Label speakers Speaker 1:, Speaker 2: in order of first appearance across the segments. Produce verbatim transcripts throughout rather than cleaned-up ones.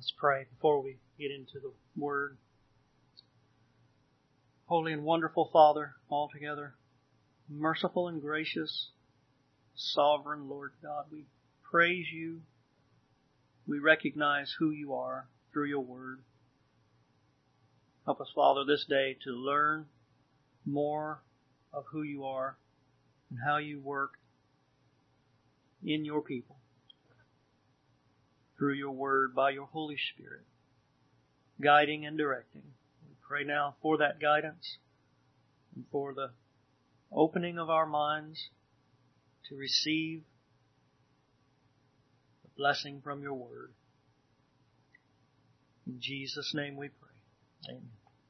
Speaker 1: Let's pray before we get into the Word. Holy and wonderful Father, altogether merciful and gracious, sovereign Lord God, we praise you. We recognize who you are through your Word. Help us, Father, this day to learn more of who you are and how you work in your people through your Word by your Holy Spirit, guiding and directing. We pray now for that guidance and for the opening of our minds to receive the blessing from your Word. In Jesus' name we pray. Amen.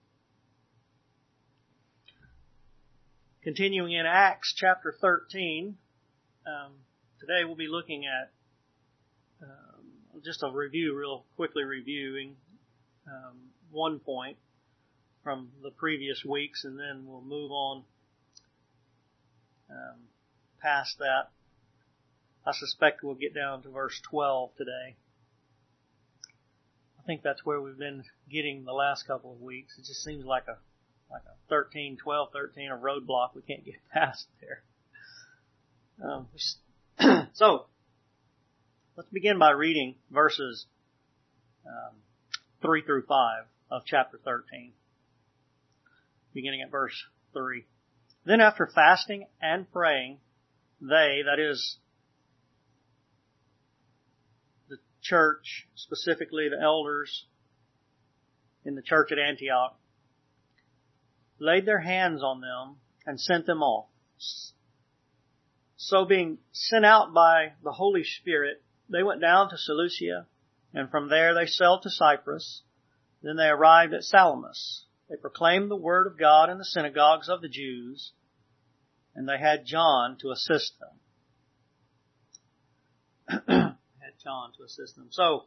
Speaker 1: Continuing in Acts chapter thirteen, um, today we'll be looking at um, just a review, real quickly reviewing um, one point from the previous weeks, and then we'll move on um, past that. I suspect we'll get down to verse twelve today. I think that's where we've been getting the last couple of weeks. It just seems like a like a thirteen, twelve, thirteen, a roadblock we can't get past there. Um, so, let's begin by reading verses um, three through five of chapter thirteen. Beginning at verse three. Then after fasting and praying, they, that is, the church, specifically the elders in the church at Antioch, laid their hands on them and sent them off. So being sent out by the Holy Spirit, they went down to Seleucia, and from there they sailed to Cyprus. Then they arrived at Salamis. They proclaimed the word of God in the synagogues of the Jews, and they had John to assist them. had John to assist them. So,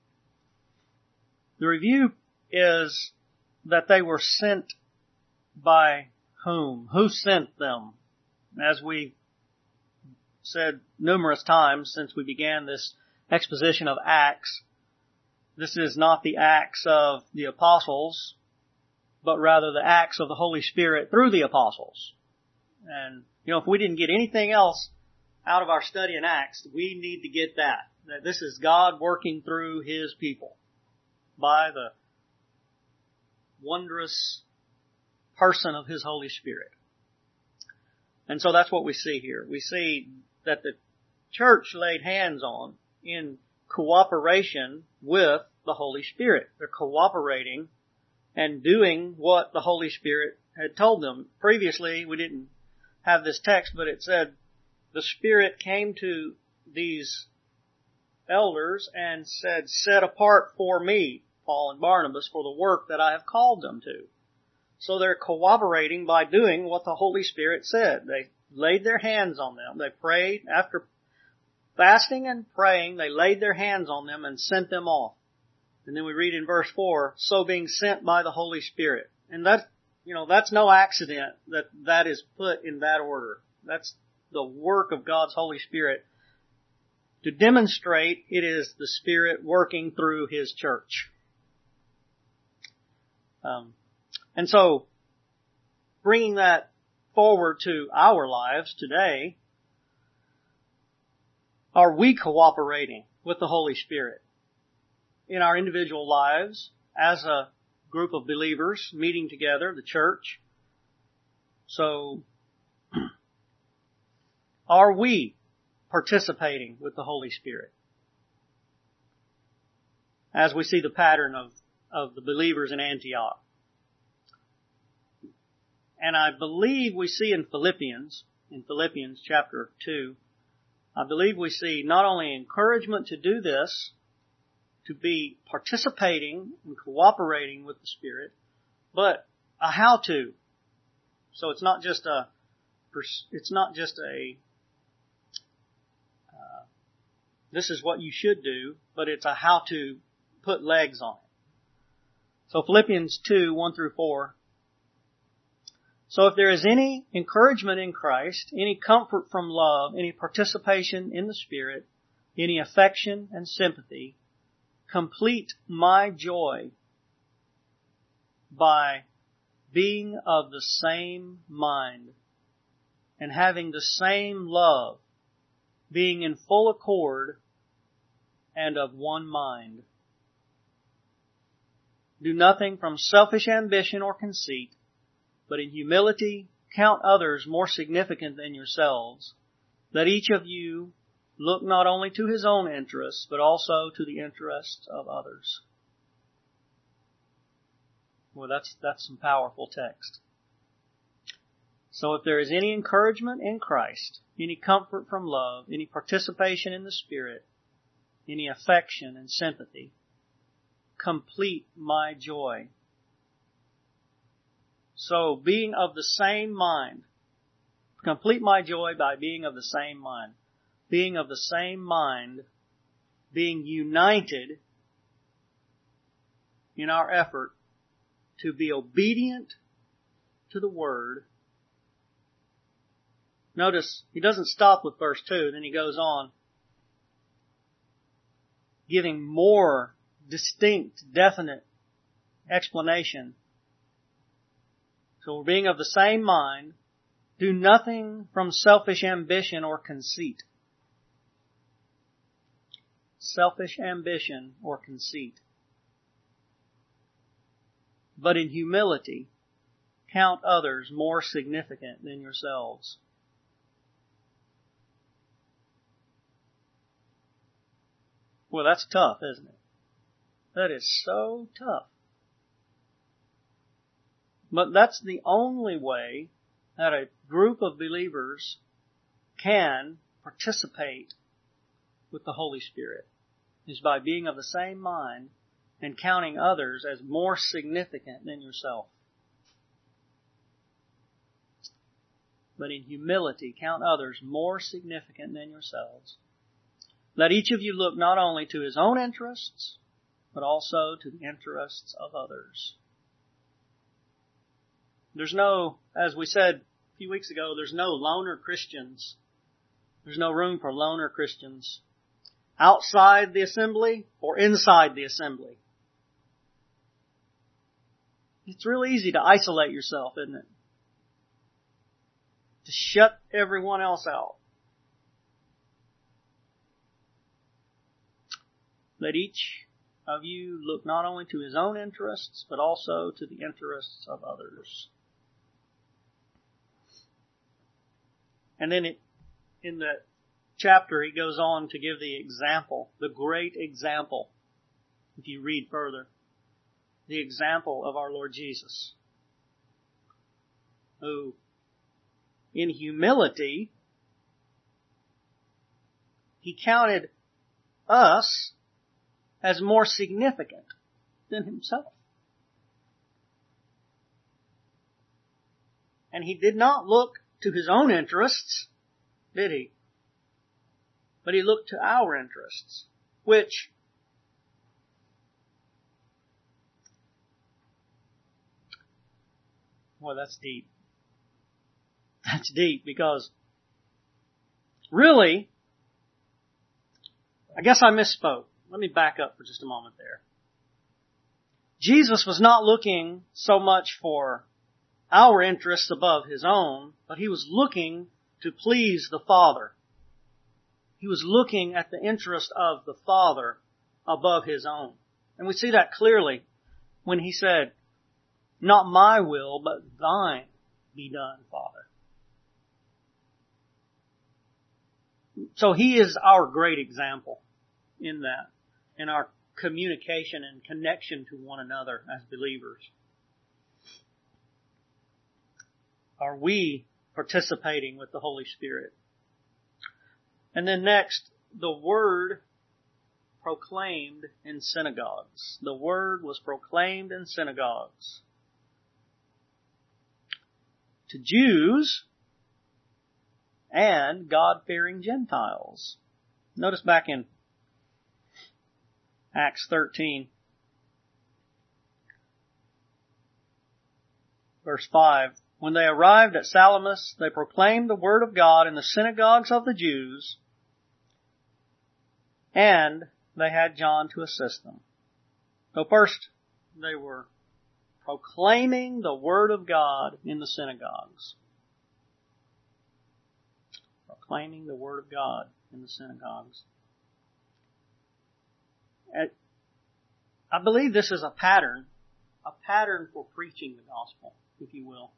Speaker 1: the review is that they were sent by whom? Who sent them? As we said numerous times since we began this exposition of Acts, this is not the acts of the apostles, but rather the acts of the Holy Spirit through the apostles. And, you know, if we didn't get anything else out of our study in Acts, we need to get that. That this is God working through His people by the wondrous person of His Holy Spirit. And so that's what we see here. We see that the church laid hands on in cooperation with the Holy Spirit. They're cooperating and doing what the Holy Spirit had told them. Previously, we didn't have this text, but it said the Spirit came to these elders and said, set apart for me, Paul and Barnabas, for the work that I have called them to. So they're cooperating by doing what the Holy Spirit said. They laid their hands on them. They prayed. After fasting and praying, they laid their hands on them and sent them off. And then we read in verse four, so being sent by the Holy Spirit. And that, you know, that's no accident that that is put in that order. That's the work of God's Holy Spirit to demonstrate it is the Spirit working through His church. Um, and so, bringing that forward to our lives today, are we cooperating with the Holy Spirit in our individual lives as a group of believers meeting together, the church? So, are we participating with the Holy Spirit? As we see the pattern of, of the believers in Antioch. And I believe we see in Philippians, in Philippians chapter two, I believe we see not only encouragement to do this, to be participating and cooperating with the Spirit, but a how-to. So it's not just a, it's not just a, uh, this is what you should do, but it's a how to put legs on it. So Philippians two, one through four. So if there is any encouragement in Christ, any comfort from love, any participation in the Spirit, any affection and sympathy, complete my joy by being of the same mind and having the same love, being in full accord and of one mind. Do nothing from selfish ambition or conceit, but in humility count others more significant than yourselves. Let each of you look not only to his own interests, but also to the interests of others. Well, that's, that's some powerful text. So if there is any encouragement in Christ, any comfort from love, any participation in the Spirit, any affection and sympathy, complete my joy. So being of the same mind, complete my joy by being of the same mind. Being of the same mind, being united in our effort to be obedient to the Word. Notice, he doesn't stop with verse two, then he goes on, giving more distinct, definite explanation. So we're being of the same mind, do nothing from selfish ambition or conceit. Selfish ambition or conceit. But in humility, count others more significant than yourselves. Well, that's tough, isn't it? That is so tough. But that's the only way that a group of believers can participate with the Holy Spirit, is by being of the same mind and counting others as more significant than yourself. But in humility, count others more significant than yourselves. Let each of you look not only to his own interests, but also to the interests of others. There's no, as we said a few weeks ago, there's no loner Christians. There's no room for loner Christians outside the assembly or inside the assembly. It's real easy to isolate yourself, isn't it? To shut everyone else out. Let each of you look not only to his own interests, but also to the interests of others. And then it, in that chapter, he goes on to give the example, the great example, if you read further, the example of our Lord Jesus, who, in humility, he counted us as more significant than himself. And he did not look to his own interests, did he? But he looked to our interests, which well, that's deep. That's deep because really, I guess I misspoke. Let me back up for just a moment there. Jesus was not looking so much for our interests above his own, but he was looking to please the Father. He was looking at the interest of the Father above his own. And we see that clearly when he said, not my will, but thine be done, Father. So he is our great example in that, in our communication and connection to one another as believers. Are we participating with the Holy Spirit? And then next, the Word proclaimed in synagogues. The Word was proclaimed in synagogues. To Jews and God-fearing Gentiles. Notice back in Acts thirteen, verse five. When they arrived at Salamis, they proclaimed the word of God in the synagogues of the Jews, and they had John to assist them. So first, they were proclaiming the Word of God in the synagogues. Proclaiming the Word of God in the synagogues. And I believe this is a pattern, a pattern for preaching the gospel, if you will.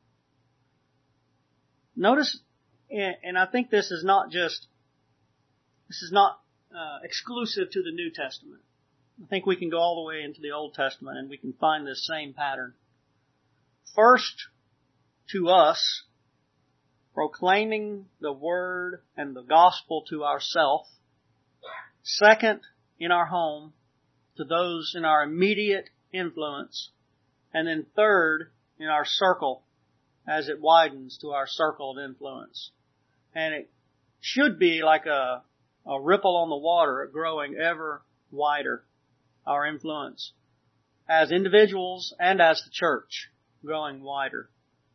Speaker 1: Notice, and I think this is not just, this is not uh, exclusive to the New Testament. I think we can go all the way into the Old Testament and we can find this same pattern. First, to us, proclaiming the Word and the gospel to ourselves. Second, in our home, to those in our immediate influence. And then third, in our circle, as it widens to our circle of influence. And it should be like a, a ripple on the water, growing ever wider, our influence, as individuals and as the church, growing wider.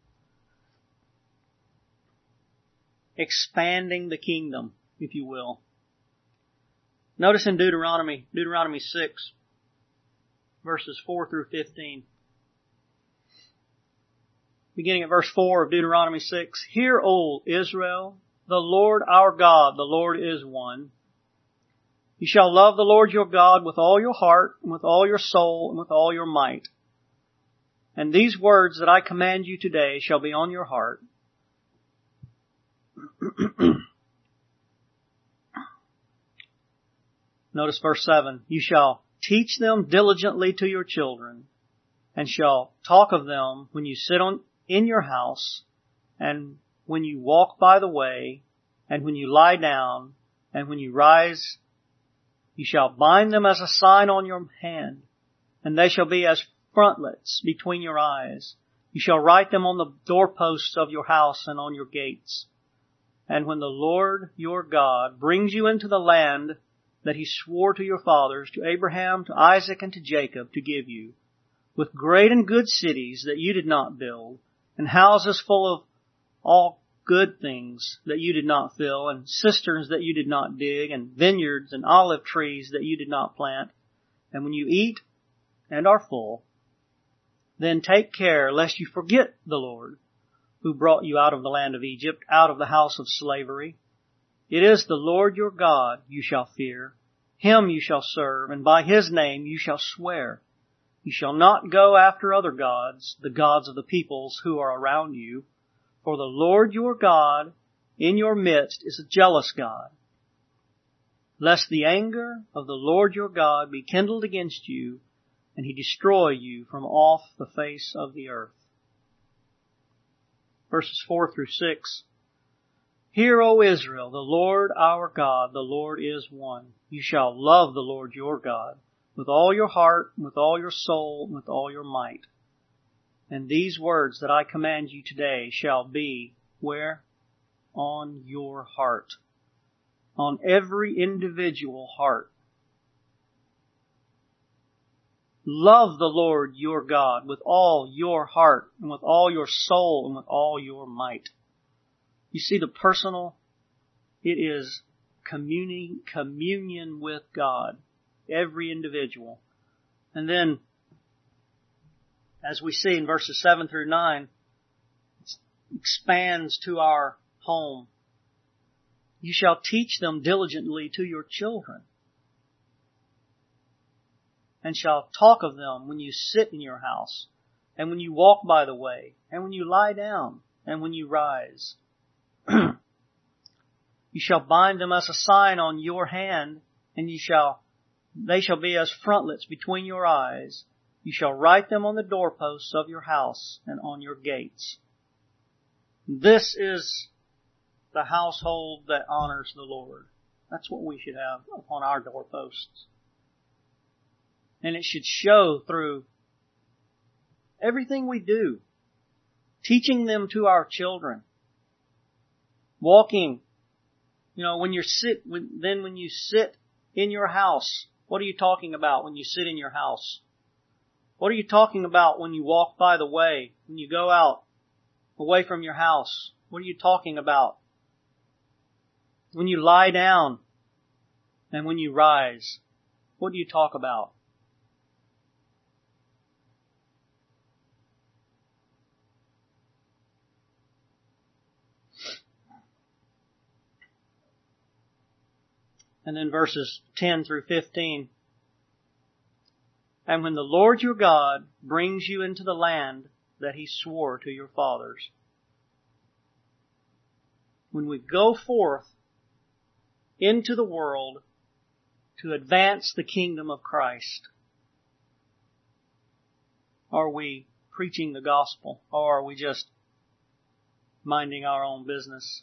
Speaker 1: Expanding the kingdom, if you will. Notice in Deuteronomy, Deuteronomy six, verses four through fifteen. Beginning at verse four of Deuteronomy six. Hear, O Israel, the Lord our God, the Lord is one. You shall love the Lord your God with all your heart, and with all your soul, and with all your might. And these words that I command you today shall be on your heart. Notice verse seven. You shall teach them diligently to your children, and shall talk of them when you sit on in your house, and when you walk by the way, and when you lie down, and when you rise. You shall bind them as a sign on your hand, and they shall be as frontlets between your eyes. You shall write them on the doorposts of your house and on your gates. And when the Lord your God brings you into the land that he swore to your fathers, to Abraham, to Isaac, and to Jacob, to give you, with great and good cities that you did not build, and houses full of all good things that you did not fill, and cisterns that you did not dig, and vineyards and olive trees that you did not plant. And when you eat and are full, then take care lest you forget the Lord, who brought you out of the land of Egypt, out of the house of slavery. It is the Lord your God you shall fear. Him you shall serve, and by his name you shall swear. You shall not go after other gods, the gods of the peoples who are around you. For the Lord your God in your midst is a jealous God, lest the anger of the Lord your God be kindled against you, and he destroy you from off the face of the earth. Verses four through six. Hear, O Israel, the Lord our God, the Lord is one. You shall love the Lord your God with all your heart, and with all your soul, and with all your might. And these words that I command you today shall be, where? On your heart. On every individual heart. Love the Lord your God with all your heart, and with all your soul, and with all your might. You see the personal, it is communing, communion with God. Every individual. And then, as we see in verses seven through nine, it expands to our home. You shall teach them diligently to your children, and shall talk of them when you sit in your house, and when you walk by the way, and when you lie down, and when you rise. You shall bind them as a sign on your hand, and you shall they shall be as frontlets between your eyes. You shall write them on the doorposts of your house and on your gates. This is the household that honors the Lord. That's what we should have upon our doorposts. And it should show through everything we do. Teaching them to our children. Walking. You know, when you're sit, when, then when you sit in your house, what are you talking about when you sit in your house? What are you talking about when you walk by the way, when you go out away from your house? What are you talking about? When you lie down and when you rise, what do you talk about? And then verses ten through fifteen. And when the Lord your God brings you into the land that He swore to your fathers. When we go forth into the world to advance the kingdom of Christ, are we preaching the gospel, or are we just minding our own business?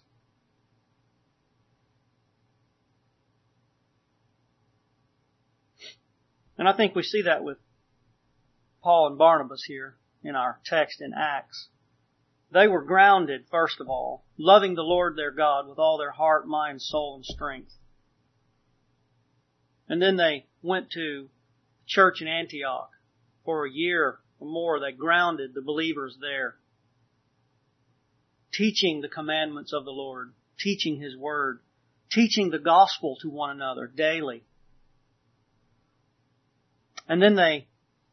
Speaker 1: And I think we see that with Paul and Barnabas here in our text in Acts. They were grounded, first of all, loving the Lord their God with all their heart, mind, soul, and strength. And then they went to church in Antioch for a year or more. They grounded the believers there, teaching the commandments of the Lord, teaching His Word, teaching the gospel to one another daily. And then they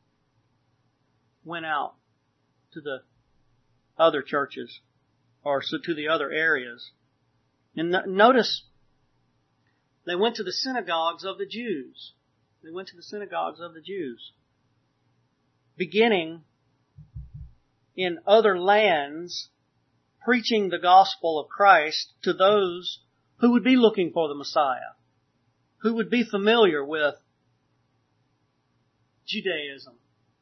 Speaker 1: went out to the other churches, or so to the other areas. And notice, they went to the synagogues of the Jews. They went to the synagogues of the Jews. Beginning in other lands, preaching the gospel of Christ to those who would be looking for the Messiah, who would be familiar with Judaism.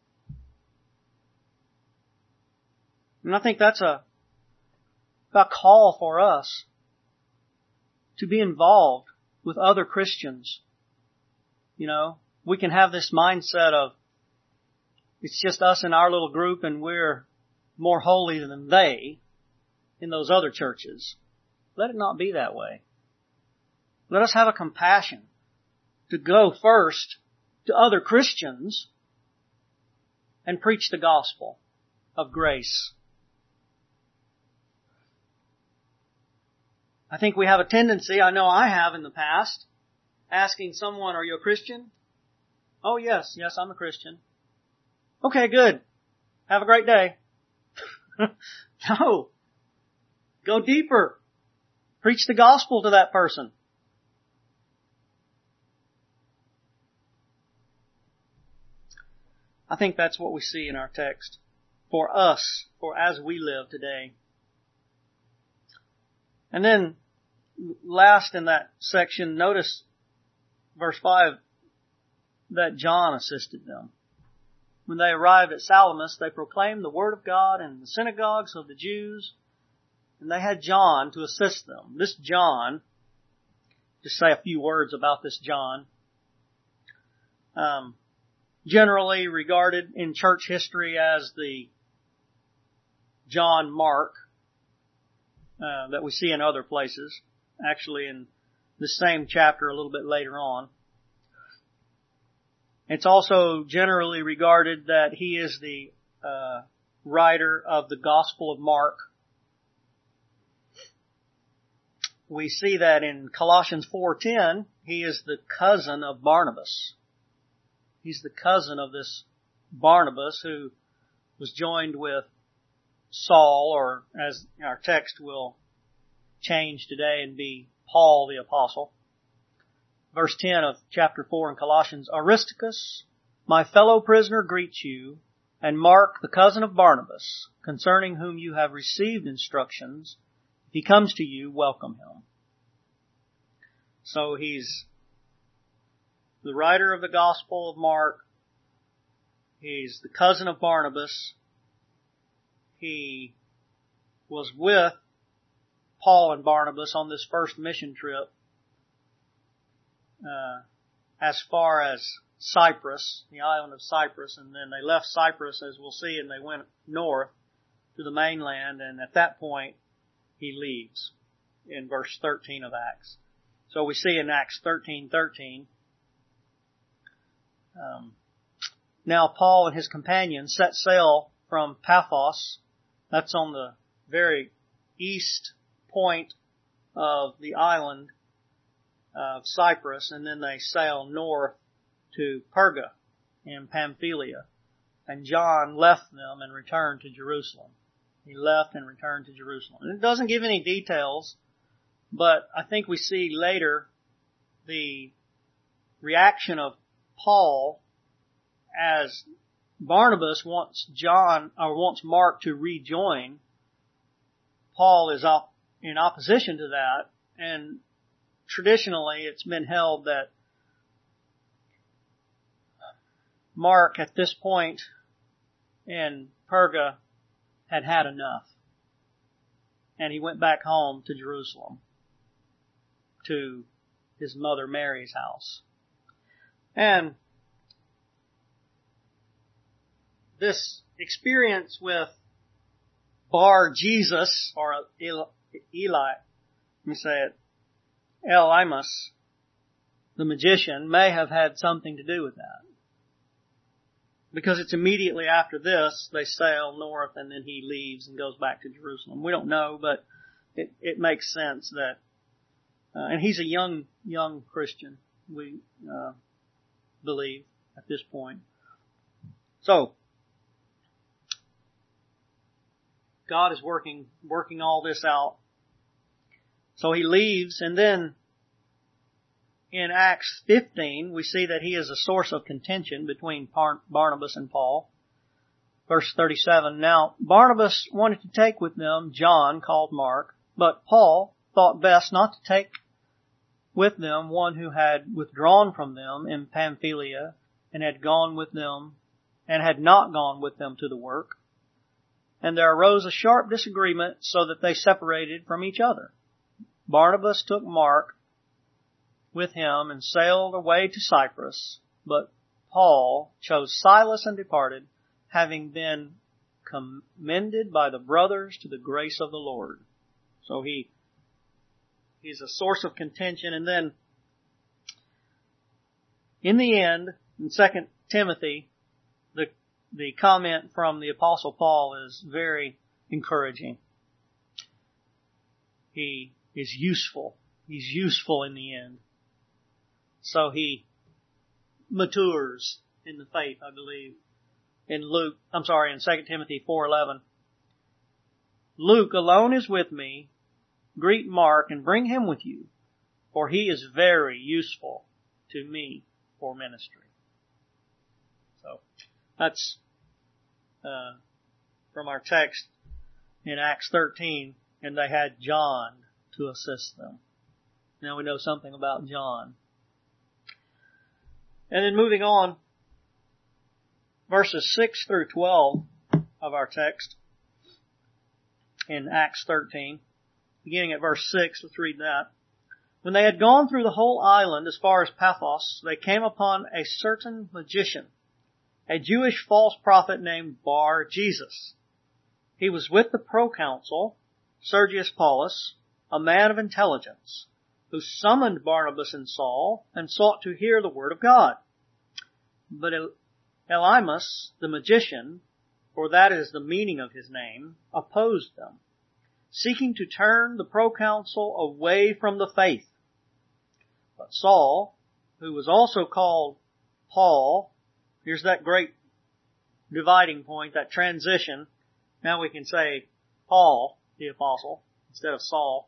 Speaker 1: And I think that's a, a call for us to be involved with other Christians. You know, we can have this mindset of it's just us in our little group and we're more holy than they in those other churches. Let it not be that way. Let us have a compassion to go first to other Christians and preach the gospel of grace. I think we have a tendency, I know I have in the past, asking someone, are you a Christian? Oh yes, yes, I'm a Christian. Okay, good. Have a great day. No. Go deeper. Preach the gospel to that person. I think that's what we see in our text. For us, for as we live today. And then, last in that section, notice verse five, that John assisted them. When they arrived at Salamis, they proclaimed the word of God in the synagogues of the Jews, and they had John to assist them. This John, just say a few words about this John, um, generally regarded in church history as the John Mark uh, that we see in other places, actually in the same chapter a little bit later on. It's also generally regarded that he is the uh, writer of the Gospel of Mark. We see that in Colossians four ten, he is the cousin of Barnabas. He's the cousin of this Barnabas who was joined with Saul, or as our text will change today and be Paul the Apostle. Verse ten of chapter four in Colossians, Aristarchus, my fellow prisoner, greets you, and Mark, the cousin of Barnabas, concerning whom you have received instructions. If he comes to you, welcome him. So he's the writer of the Gospel of Mark. He's the cousin of Barnabas. He was with Paul and Barnabas on this first mission trip uh, as far as Cyprus, the island of Cyprus, and then they left Cyprus, as we'll see, and they went north to the mainland, and at that point he leaves in verse thirteen of Acts. So we see in Acts thirteen thirteen, um, now Paul and his companions set sail from Paphos. That's on the very east point of the island of Cyprus, and then they sail north to Perga in Pamphylia. And John left them and returned to Jerusalem. He left and returned to Jerusalem. And it doesn't give any details, but I think we see later the reaction of Paul as Barnabas wants John or wants Mark to rejoin. Paul is op- in opposition to that, and traditionally it's been held that Mark at this point in Perga had had enough, and he went back home to Jerusalem, to his mother Mary's house. And this experience with Bar Jesus, or Eli, let me say it, Elymas, the magician, may have had something to do with that. Because it's immediately after this, they sail north and then he leaves and goes back to Jerusalem. We don't know, but it, it makes sense that, uh, and he's a young, young Christian, we uh, believe at this point. So, God is working, working all this out. So he leaves, and then in Acts fifteen, we see that he is a source of contention between Barnabas and Paul. Verse thirty-seven, now Barnabas wanted to take with them John, called Mark, but Paul thought best not to take with them one who had withdrawn from them in Pamphylia and had gone with them and had not gone with them to the work. And there arose a sharp disagreement so that they separated from each other. Barnabas took Mark with him and sailed away to Cyprus, but Paul chose Silas and departed, having been commended by the brothers to the grace of the Lord. So he he's a source of contention. And then in the end, in Second Timothy, the the comment from the Apostle Paul is very encouraging. He is useful. He's useful in the end. So he matures in the faith, I believe. In Luke, I'm sorry, in Second Timothy four eleven. Luke alone is with me. Greet Mark and bring him with you, for he is very useful to me for ministry. So that's uh, from our text in Acts thirteen, and they had John to assist them. Now we know something about John. And then moving on, verses six through twelve of our text in Acts thirteen, beginning at verse six, let's read that. When they had gone through the whole island as far as Paphos, they came upon a certain magician, a Jewish false prophet named Bar Jesus. He was with the proconsul, Sergius Paulus, a man of intelligence, who summoned Barnabas and Saul and sought to hear the word of God. But Elymas, the magician, for that is the meaning of his name, opposed them, seeking to turn the proconsul away from the faith. But Saul, who was also called Paul, here's that great dividing point, that transition. Now we can say Paul, the apostle, instead of Saul.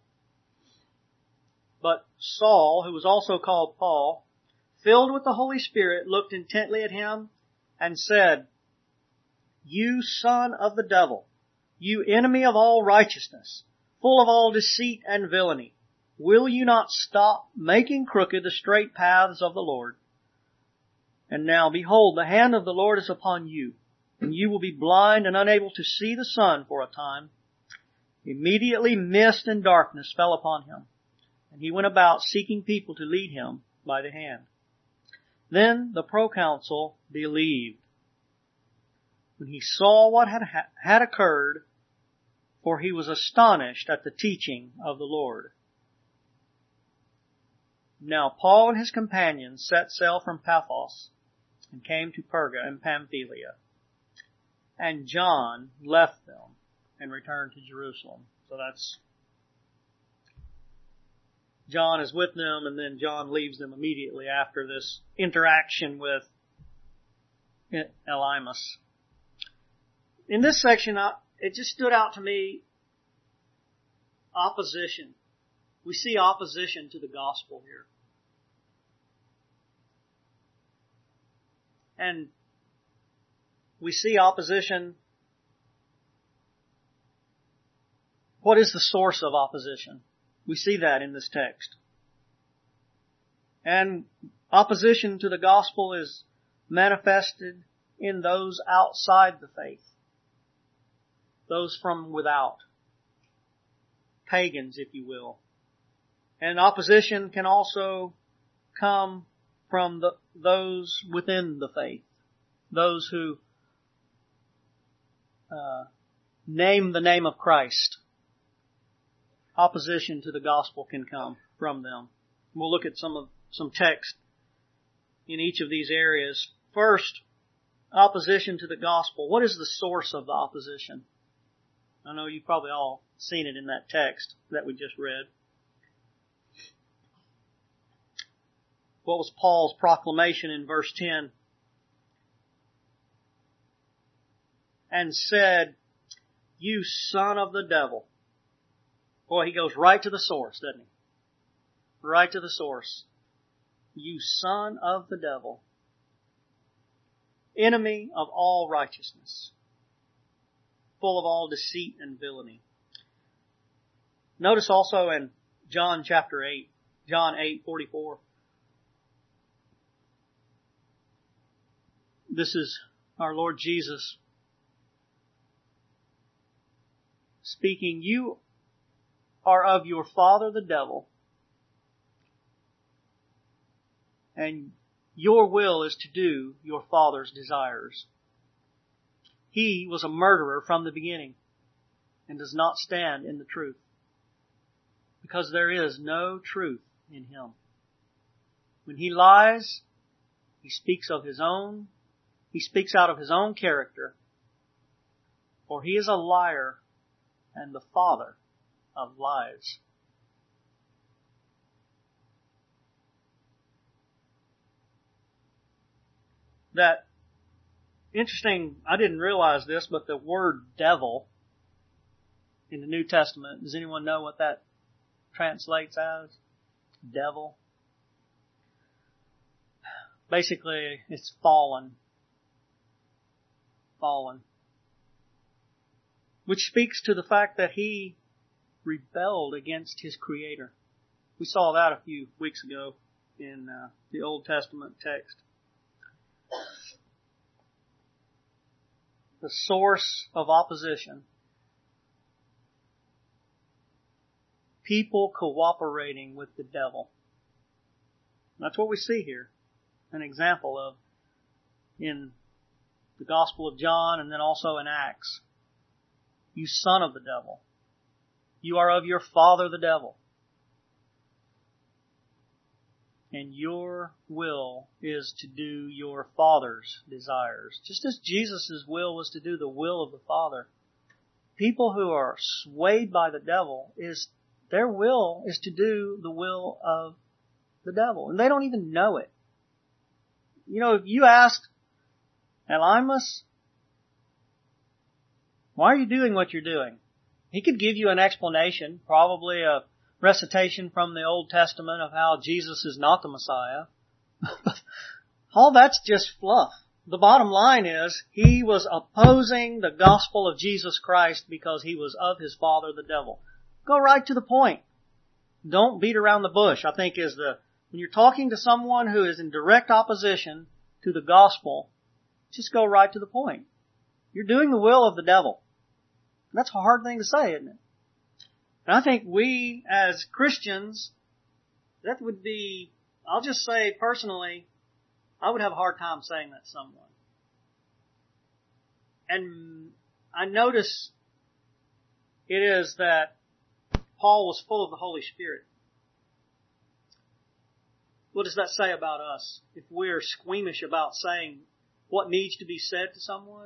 Speaker 1: But Saul, who was also called Paul, filled with the Holy Spirit, looked intently at him and said, You son of the devil, you enemy of all righteousness, full of all deceit and villainy, will you not stop making crooked the straight paths of the Lord? And now, behold, the hand of the Lord is upon you, and you will be blind and unable to see the sun for a time. Immediately mist and darkness fell upon him, and he went about seeking people to lead him by the hand. Then the proconsul believed when he saw what had, had occurred, for he was astonished at the teaching of the Lord. Now Paul and his companions set sail from Paphos and came to Perga and Pamphylia. And John left them and returned to Jerusalem. So that's, John is with them, and then John leaves them immediately after this interaction with Elymas. In this section, it just stood out to me, opposition. We see opposition to the gospel here. And we see opposition. What is the source of opposition? We see that in this text. And opposition to the gospel is manifested in those outside the faith. Those from without. Pagans, if you will. And opposition can also come from the, those within the faith. Those who uh, name the name of Christ. Opposition to the gospel can come from them. We'll look at some of some text in each of these areas. First, opposition to the gospel. What is the source of the opposition? I know you've probably all seen it in that text that we just read. What was Paul's proclamation in verse ten? And said, "You son of the devil." Boy, he goes right to the source, doesn't he? Right to the source. "You son of the devil, enemy of all righteousness, full of all deceit and villainy." Notice also in John chapter eight, John eight forty-four. This is our Lord Jesus speaking. "You are of your father the devil, and your will is to do your father's desires. He was a murderer from the beginning and does not stand in the truth, because there is no truth in him. When he lies, he speaks of his own, he speaks out of his own character, for he is a liar and the father of lies." That interesting, I didn't realize this, but the word devil in the New Testament, does anyone know what that translates as? Devil. Basically, it's fallen. Fallen. Which speaks to the fact that he rebelled against his Creator. We saw that a few weeks ago in uh, the Old Testament text. The source of opposition. People cooperating with the devil. That's what we see here. An example of in the Gospel of John and then also in Acts. "You son of the devil. You are of your father the devil. And your will is to do your father's desires." Just as Jesus' will was to do the will of the Father. People who are swayed by the devil, is their will is to do the will of the devil. And they don't even know it. You know, if you asked Elymas, "Why are you doing what you're doing?" He could give you an explanation, probably a recitation from the Old Testament of how Jesus is not the Messiah. All that's just fluff. The bottom line is, he was opposing the gospel of Jesus Christ because he was of his father, the devil. Go right to the point. Don't beat around the bush, I think is the, when you're talking to someone who is in direct opposition to the gospel, just go right to the point. You're doing the will of the devil. That's a hard thing to say, isn't it? And I think we, as Christians, that would be, I'll just say personally, I would have a hard time saying that to someone. And I notice it is that Paul was full of the Holy Spirit. What does that say about us? If we're squeamish about saying what needs to be said to someone?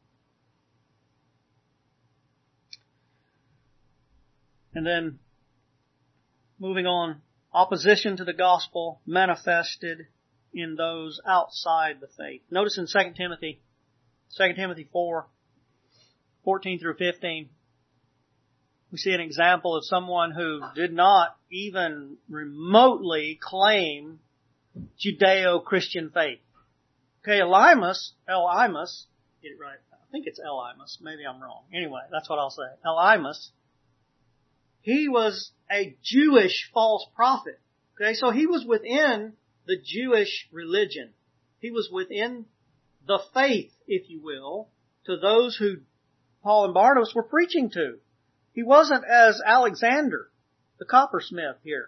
Speaker 1: And then, moving on, opposition to the gospel manifested in those outside the faith. Notice in Second Timothy, Second Timothy four, fourteen through fifteen, we see an example of someone who did not even remotely claim Judeo-Christian faith. Okay, Elymas, Elymas, get it right. I think it's Elymas. Maybe I'm wrong. Anyway, that's what I'll say. Elymas, he was a Jewish false prophet. Okay, so he was within the Jewish religion. He was within the faith, if you will, to those who Paul and Barnabas were preaching to. He wasn't as Alexander, the coppersmith here.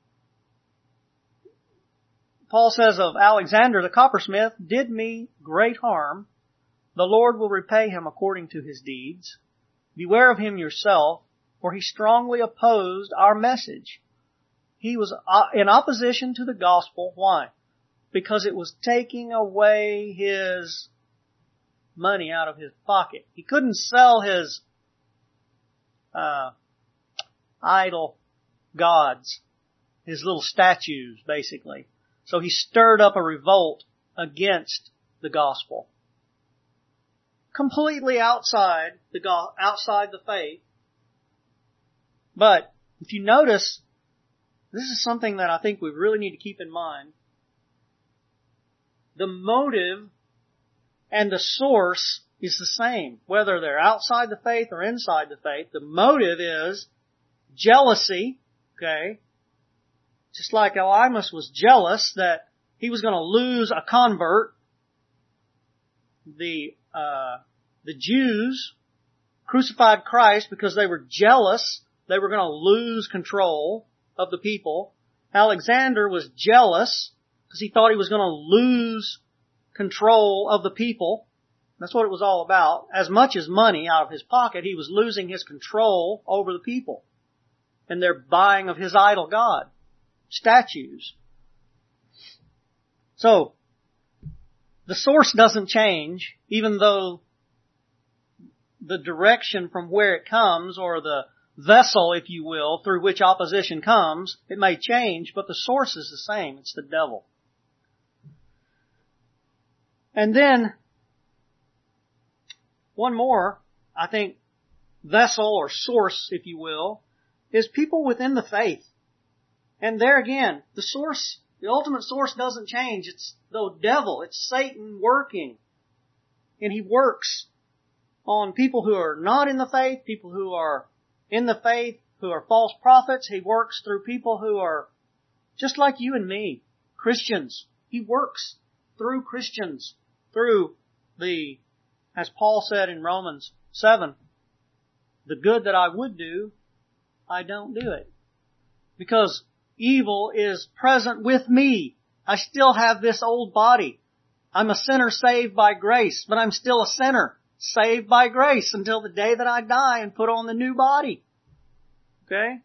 Speaker 1: Paul says of Alexander the coppersmith, did me great harm. The Lord will repay him according to his deeds. Beware of him yourself, for he strongly opposed our message. He was in opposition to the gospel. Why? Because it was taking away his money out of his pocket. He couldn't sell his uh, idol gods, his little statues, basically. So he stirred up a revolt against the gospel. Completely outside the go- outside the faith. But if you notice, this is something that I think we really need to keep in mind. The motive and the source is the same. Whether they're outside the faith or inside the faith, the motive is jealousy, okay? Just like Elymas was jealous that he was going to lose a convert. The, uh, the Jews crucified Christ because they were jealous. They were going to lose control of the people. Alexander was jealous because he thought he was going to lose control of the people. That's what it was all about. As much as money out of his pocket, he was losing his control over the people and their buying of his idol god, statues. So, the source doesn't change, even though the direction from where it comes, or the vessel, if you will, through which opposition comes, it may change, but the source is the same. It's the devil. And then, one more, I think, vessel or source, if you will, is people within the faith. And there again, the source, the ultimate source doesn't change. It's the devil. It's Satan working. And he works on people who are not in the faith, people who are in the faith, who are false prophets. He works through people who are just like you and me, Christians. He works through Christians, through the, as Paul said in Romans seven, the good that I would do, I don't do it. Because evil is present with me. I still have this old body. I'm a sinner saved by grace, but I'm still a sinner saved by grace until the day that I die and put on the new body. Okay?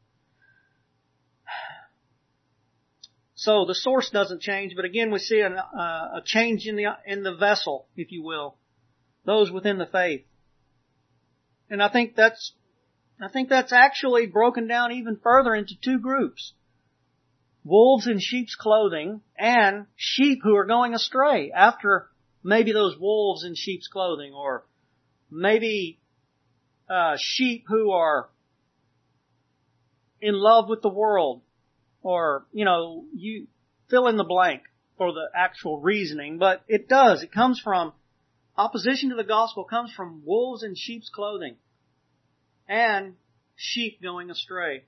Speaker 1: So the source doesn't change, but again we see a, a change in the in the vessel, if you will, those within the faith. And I think that's I think that's actually broken down even further into two groups. Wolves in sheep's clothing and sheep who are going astray after maybe those wolves in sheep's clothing, or maybe uh, sheep who are in love with the world, or, you know, you fill in the blank for the actual reasoning, but it does. It comes from, opposition to the gospel comes from wolves in sheep's clothing and sheep going astray.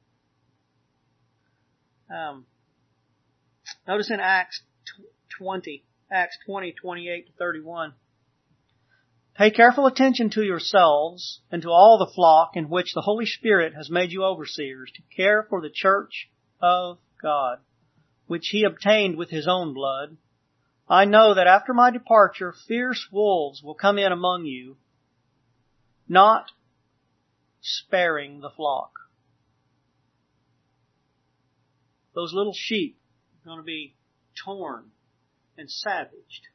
Speaker 1: Um, notice in Acts twenty, Acts twenty, twenty-eight to thirty-one. Pay careful attention to yourselves and to all the flock in which the Holy Spirit has made you overseers to care for the church of God, which he obtained with his own blood. I know that after my departure, fierce wolves will come in among you, not sparing the flock. Those little sheep are going to be torn and savaged.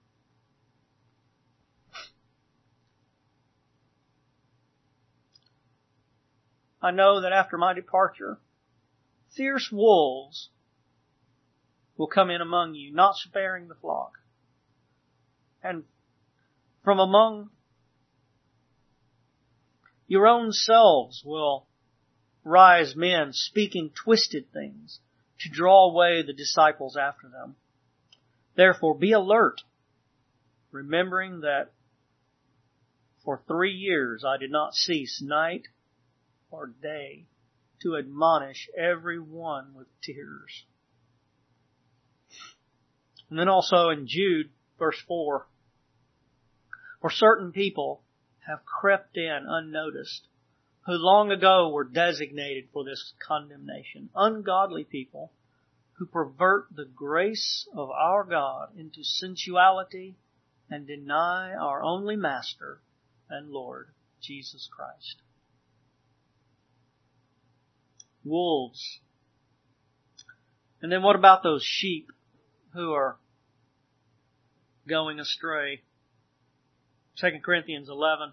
Speaker 1: I know that after my departure, fierce wolves will come in among you, not sparing the flock. And from among your own selves will rise men speaking twisted things to draw away the disciples after them. Therefore, be alert remembering that for three years I did not cease night or day to admonish every one with tears. And then also in Jude, verse four, for certain people have crept in unnoticed, who long ago were designated for this condemnation, ungodly people who pervert the grace of our God into sensuality and deny our only Master and Lord, Jesus Christ. Wolves. And then what about those sheep who are going astray? Second Corinthians eleven,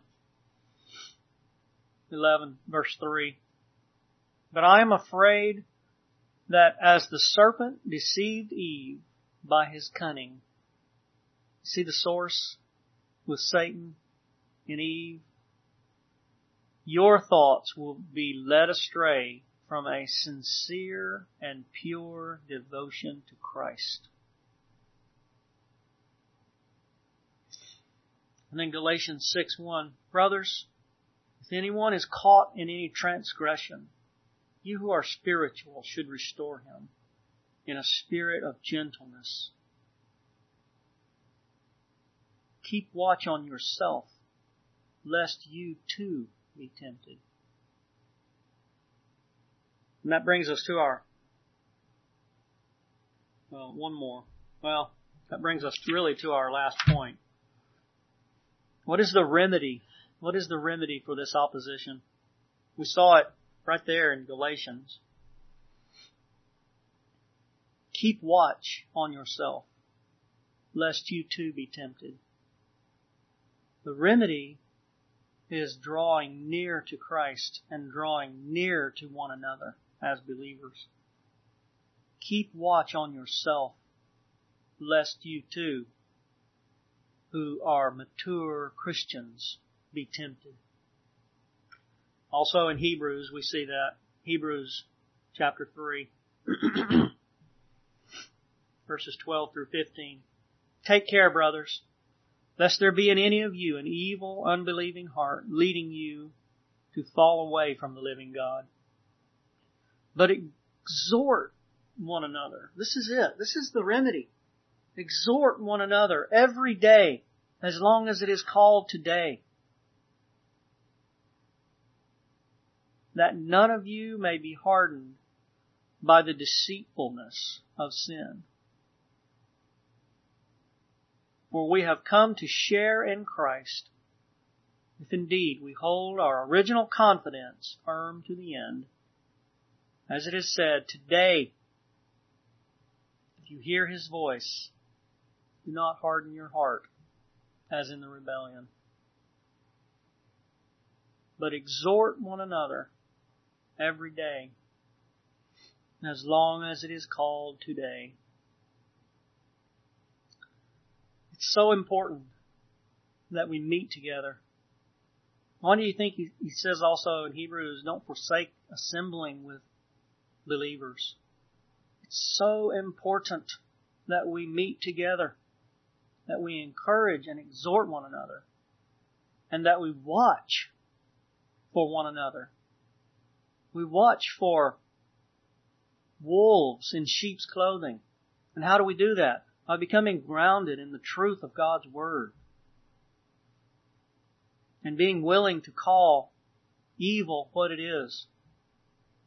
Speaker 1: eleven, verse three. But I am afraid that as the serpent deceived Eve by his cunning, see the source with Satan and Eve, your thoughts will be led astray from a sincere and pure devotion to Christ. And then Galatians six one, brothers, if anyone is caught in any transgression, you who are spiritual should restore him in a spirit of gentleness. Keep watch on yourself, lest you too be tempted. And that brings us to our, well, one more. Well, that brings us really to our last point. What is the remedy? What is the remedy for this opposition? We saw it right there in Galatians. Keep watch on yourself, lest you too be tempted. The remedy is drawing near to Christ and drawing near to one another as believers. Keep watch on yourself, lest you too, who are mature Christians, be tempted. Also in Hebrews, we see that. Hebrews chapter three, verses twelve through fifteen. Take care, brothers, lest there be in any of you an evil, unbelieving heart, leading you to fall away from the living God. But exhort one another. This is it. This is the remedy. Exhort one another every day, as long as it is called today, that none of you may be hardened by the deceitfulness of sin. For we have come to share in Christ, if indeed we hold our original confidence firm to the end. As it is said, today, if you hear His voice, do not harden your heart, as in the rebellion. But exhort one another every day, as long as it is called today. It's so important that we meet together. Why do you think he, he says also in Hebrews, don't forsake assembling with believers? It's so important that we meet together, that we encourage and exhort one another, and that we watch for one another. We watch for wolves in sheep's clothing. And how do we do that? By becoming grounded in the truth of God's Word. And being willing to call evil what it is.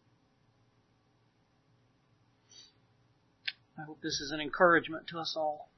Speaker 1: I hope this is an encouragement to us all.